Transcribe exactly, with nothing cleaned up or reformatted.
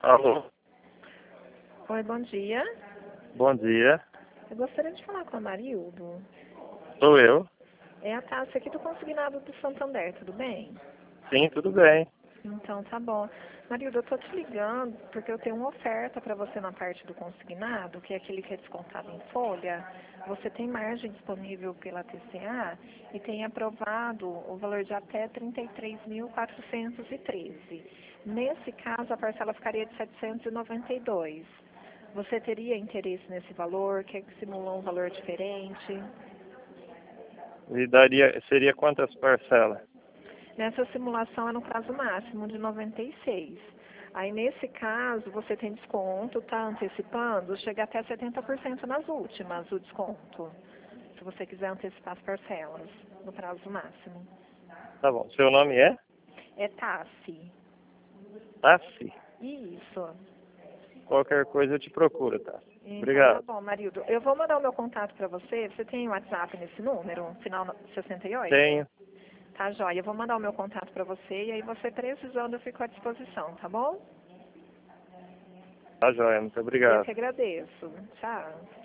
Alô, Oi, bom dia. bom dia. Eu gostaria de falar com o Marildo. Sou eu. É a Tássia aqui do Consignado do Santander, tudo bem? Sim, tudo bem. Então tá bom. Marildo, eu tô te ligando porque eu tenho uma oferta para você na parte do consignado, que é aquele que é descontado em folha. Você tem margem disponível pela T C A e tem aprovado o valor de até trinta e três mil quatrocentos e treze. Nesse caso, a parcela ficaria de setecentos e noventa e dois. Você teria interesse nesse valor? Quer que simula um valor diferente? E daria, seria quantas parcelas? Nessa simulação é no prazo máximo de noventa e seis. Aí, nesse caso, você tem desconto, tá antecipando, chega até setenta por cento nas últimas, o desconto. Se você quiser antecipar as parcelas, no prazo máximo. Tá bom. Seu nome é? É Tassi. Tassi. Isso. Qualquer coisa eu te procuro, Tassi. Então, tá Obrigado. bom, Marildo. Eu vou mandar o meu contato para você. Você tem WhatsApp nesse número, final sessenta e oito? Tenho. Tá, joia. Eu vou mandar o meu contato para você e aí você precisando eu fico à disposição, tá bom? Tá joia. Muito Eu obrigado. que agradeço. Tchau.